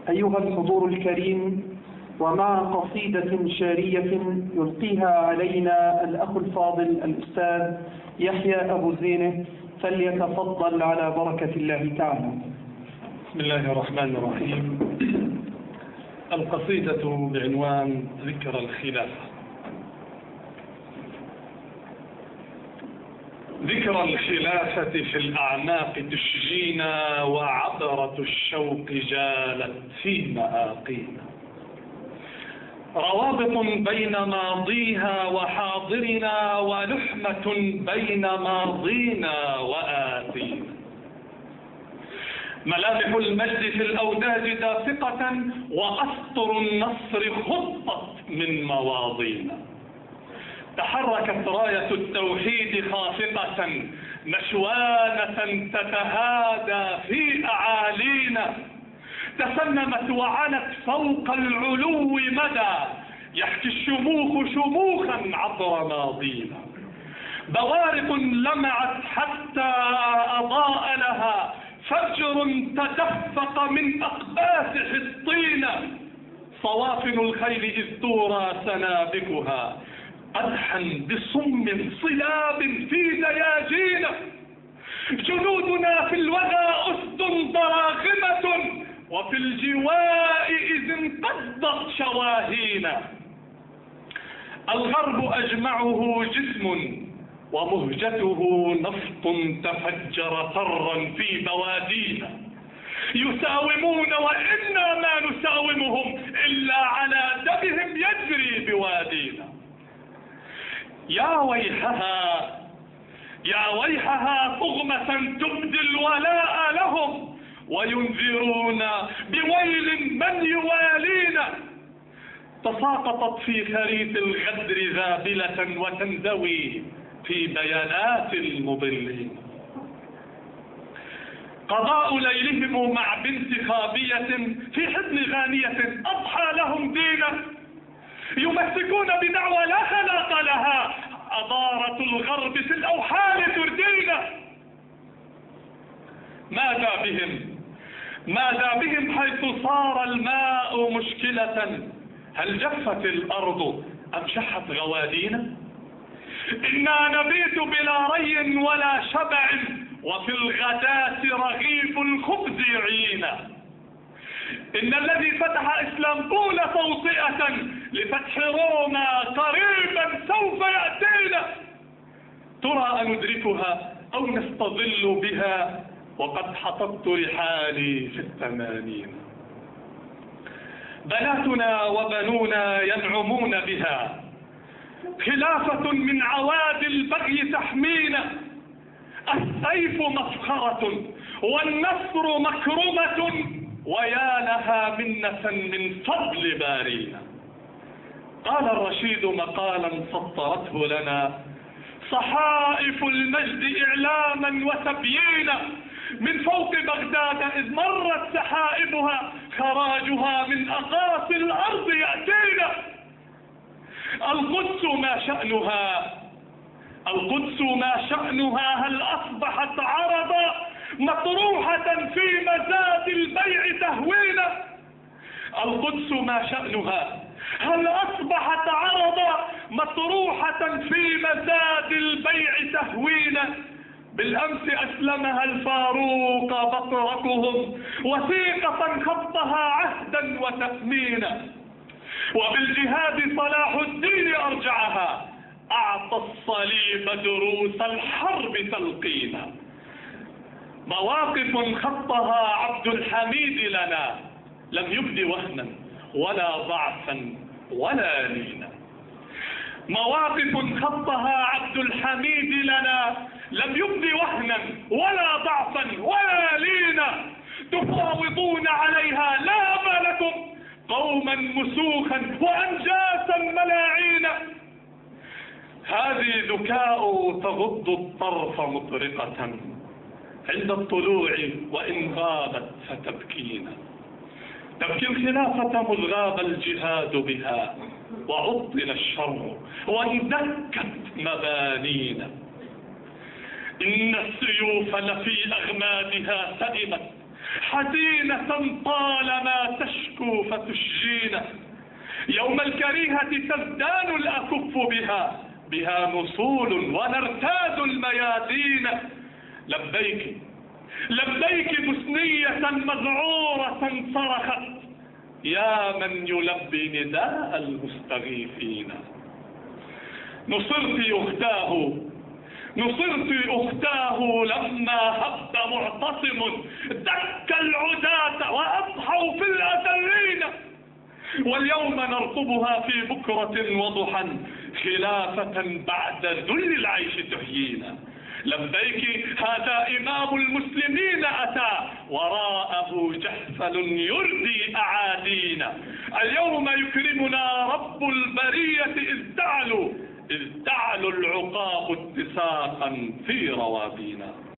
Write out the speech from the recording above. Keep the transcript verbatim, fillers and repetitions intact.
أيها الحضور الكريم، ومع قصيدة شعرية يلقيها علينا الأخ الفاضل الأستاذ يحيى أبو زينة، فليتفضل على بركة الله تعالى. بسم الله الرحمن الرحيم. القصيدة بعنوان ذكر الخلافة. ذكر الخلافة في الأعناق تشجينا، وعبرة الشوق جالت في مآقينا. روابط بين ماضيها وحاضرنا، ولحمة بين ماضينا وآتينا. ملامح المجد في الأوداج دافقة، وأسطر النصر خطت من مواضينا. تحركت راية التوحيد خافقة، مشوانة تتهادى في أعالينا. تسنمت وعلت فوق العلو مدى، يحكي الشموخ شموخا عبر ماضينا. بوارق لمعت حتى أضاء لها فجر تدفق من أقباس حصينا. صوافن الخيل إذ تورى سنابكها، قدحا بصم صلاب في دياجينا. جنودنا في الوغى أسد ضراغمة، وفي الجواء إذ انقضت شواهينا. الغرب أجمعه جسم، ومهجته نفط تفجر طرا في بوادينا. يساومون وإنا ما نساومهم، إلا على دمهم يجري بوادينا. يا ويحها يا ويحها طغمة تبدي الولاء لهم، وينذرون بويل من يوالينا. تساقطت في خريف الغدر ذابلة، وتنزوي في بيانات المضلين. قضاء ليلهم مع بنت خابية في حضن غانية أضحى لهم دينا. يمسكون بدعوى لا خلاق لها، أضارة الغرب في الأوحال تردينا. ماذا بهم ماذا بهم حيث صار الماء مشكلة؟ هل جفت الأرض أم شحت غوادينا؟ إنا نبيت بلا ري ولا شبع، وفي الغداة رغيف الخبز يعينا. إن الذي فتح إسلامبول توطئة لفتح روما قريبا سوف يأتينا. ترى أندركها أو نستظل بها، وقد حطبت رحالي في الثمانين. بناتنا وبنونا ينعمون بها، خلافة من عواد البغي تحمينا. السيف مفخرة والنصر مكرمة، ويا لها منة من فضل بارينا. قال الرشيد مقالا سطرته لنا صحائف المجد إعلاما وتبيينا. من فوق بغداد إذ مرت سحائبها، خراجها من أقاصي الأرض يأتينا. القدس ما شأنها القدس ما شأنها هل أصبحت عرضا، مطروحة في مزاد البيع تهوينا. القدس ما شأنها هل أصبحت عرضا، مطروحة في مزاد البيع تهوينا. بالأمس أسلمها الفاروق بطركهم، وثيقة خطها عهدا وتأمينا. وبالجهاد صلاح الدين أرجعها، أعطى الصليب دروس الحرب تلقينا. مواقف خطها عبد الحميد لنا، لم يبد وهنا ولا ضعفا ولا لينا. مواقف خطها عبد الحميد لنا، لم يبد وهنا ولا ضعفا ولا لينا. تفاوضون عليها لا أبا لكم، قوما مسوخا وأنجاسا ملاعينا. هذه ذكاء تغض الطرف مطرقة عند الطلوع، وإن غابت فتبكينا. تبكي الخلافة مذ غاب الجهاد بها، وعطل الشر واندكت مبانينا. إن السيوف لفي أغمادها سئمت، حزينة طالما تشكو سوف تشجينا. يوم الكريهة تزدان الأكف بها بها نصول ونرتاد الميادين. لبيك لبيك بسنية مذعورة صرخت يا من يلبي نداء المستغيثين. نصرت أختاه نصرت أختاه لما هب معتصم دك العداة وأضحوا في الأذلين. واليوم نرقبها في بكرة وضحى خلافة بعد ذل العيش تحيينا. لبيك هذا إمام المسلمين أتى وراءه جحفل يردي أعادينا. اليوم يكرمنا رب البرية إذ تعلو إذ تعلو العقاب اتساقا في روابينا.